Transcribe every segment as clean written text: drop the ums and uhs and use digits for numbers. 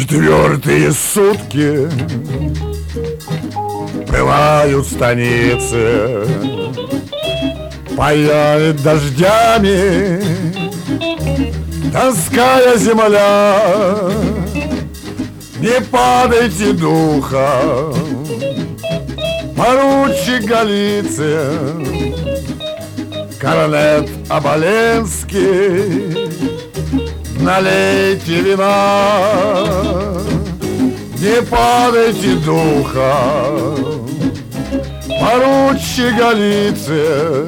Четвертые сутки пылают станицы, паяет дождями тоская земля. Не падайте духом, поручик Голицын, корнет Оболенский, налейте вина. Не падайте духом, поручик Голицын,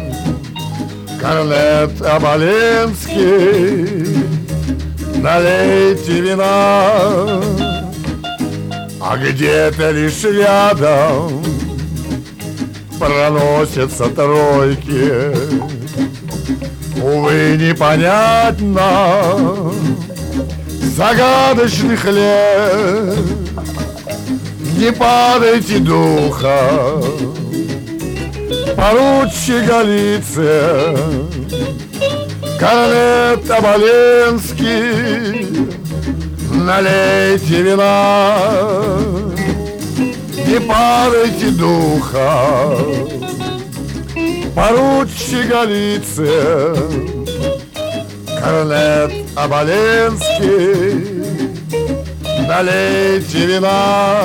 корнет Оболенский, налейте вина. А где-то лишь рядом проносятся тройки. Увы, непонятно загадочных лет. Не падайте духом, поручик Голицын, корнет Оболенский, налейте вина. Не падайте духом, поручик Голицын, корнет Оболенский, налейте вина.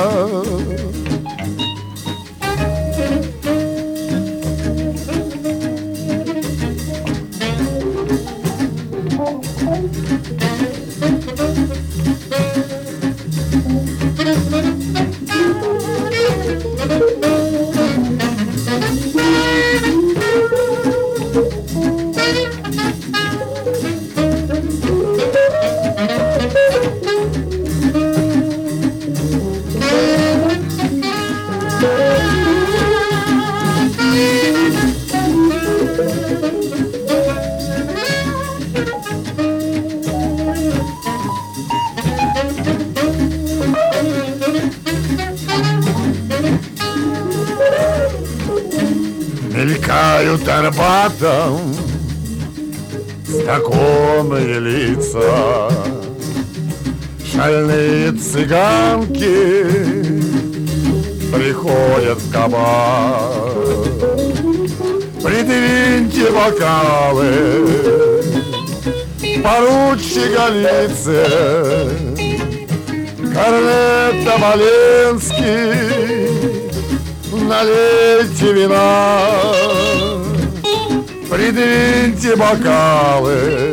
Мелькают Арбатом знакомые лица, шальные цыганки приходят в кабак. Придвиньте бокалы, поручик Голицын, корнет Оболенский, налейте вина. Придвиньте бокалы,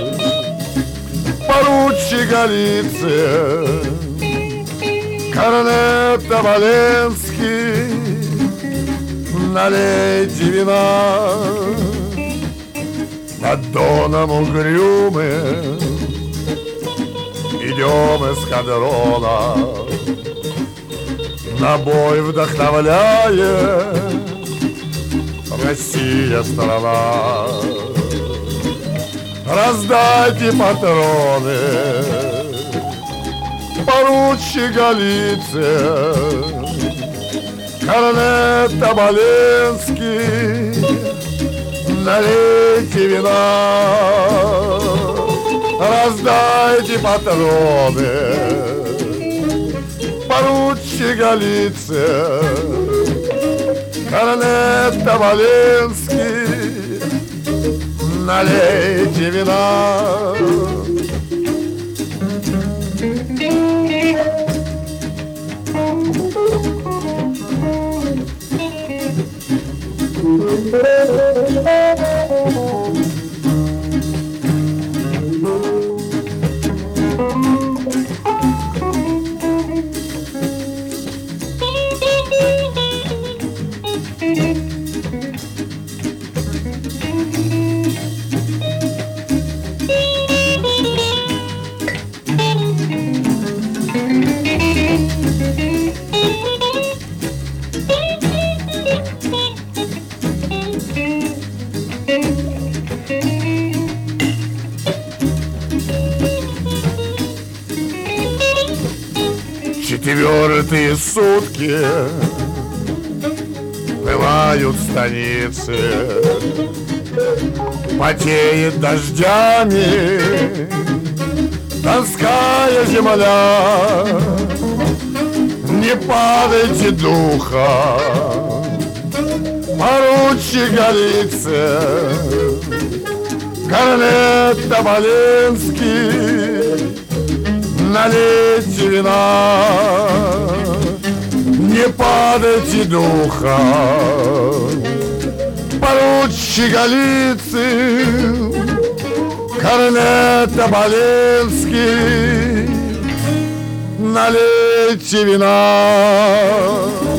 поручик Голицын, корнет Оболенский, налейте вина. Над доном угрюмым идем эскадрона, на бой вдохновляет Россия страна. Раздайте патроны, поручик Голицын, корнет Оболенский, налейте вина. Раздайте патроны, поручик Голицын, корнет Оболенский, налейте вина. Четвертые сутки пылают станицы, потеет дождями Донская земля, не падайте духа, поручик Голицын, корнет Тоболенский, налейте вина, не падайте духа, поручик Голицын, корнет Тоболенский, налейте вина.